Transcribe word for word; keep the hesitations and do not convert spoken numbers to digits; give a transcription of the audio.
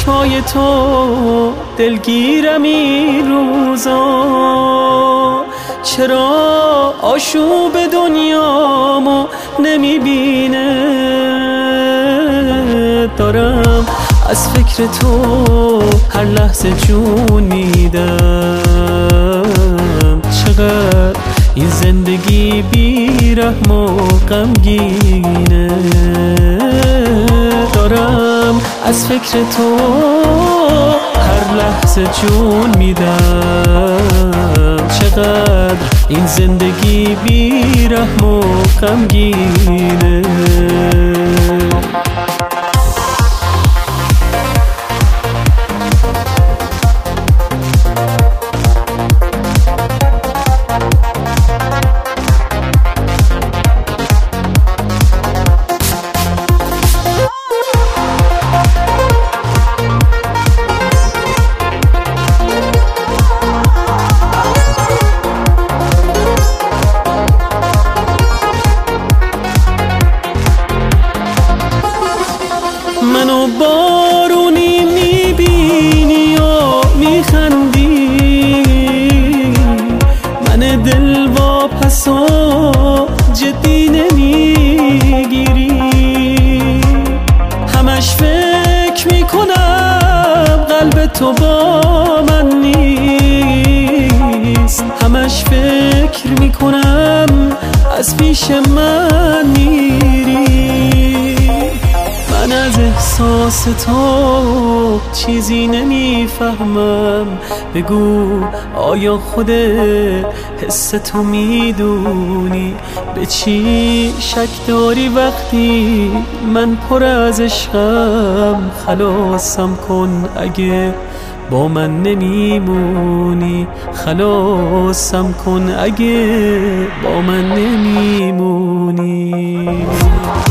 چشمای تو دلگیرم این روزا، چرا آشوب دنیامو نمیبینه؟ دارم از فکر تو هر لحظه جون میدم، چقدر این زندگی بی رحم و غمگینه. دارم از فکر تو هر لحظه جون میدم، چقدر این زندگی بی رحم و غمگینه. منو بارونی میبینی و میخندی، من دل واپس و جدی نمیگیری. همش فکر میکنم قلب تو با من نیست، همش فکر میکنم از پیش من میری. من از احساس تو چیزی نمیفهمم، بگو آیا خود حس تو میدونی به چی شک داری وقتی من پر از عشقم؟ خلاصم کن اگه با من نمیمونی، خلاصم کن اگه با من نمیمونی.